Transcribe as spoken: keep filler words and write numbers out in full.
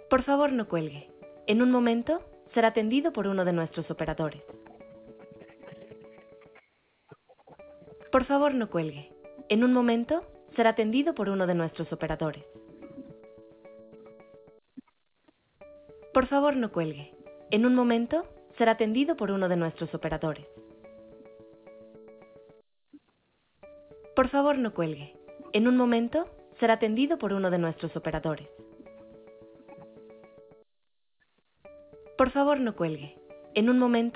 Por favor, no cuelgue. En un momento será atendido por uno de nuestros operadores. Por favor, no cuelgue. En un momento será atendido por uno de nuestros operadores. Por favor, no cuelgue. En un momento será atendido por uno de nuestros operadores. Por favor, no cuelgue. En un momento será atendido por uno de nuestros operadores. Por favor, no cuelgue. En un momento